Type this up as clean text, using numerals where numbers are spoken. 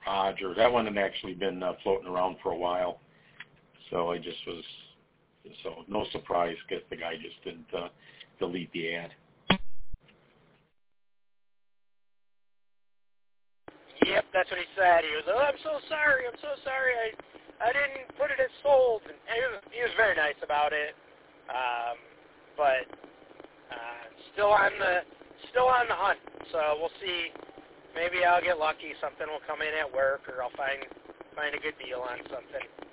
Roger. That one had actually been floating around for a while. So I just was, so no surprise because the guy just didn't delete the ad. Yep, that's what he said. He was, I'm so sorry. I didn't put it as sold. And he was very nice about it. But still on the hunt. So we'll see. Maybe I'll get lucky. Something will come in at work, or I'll find a good deal on something.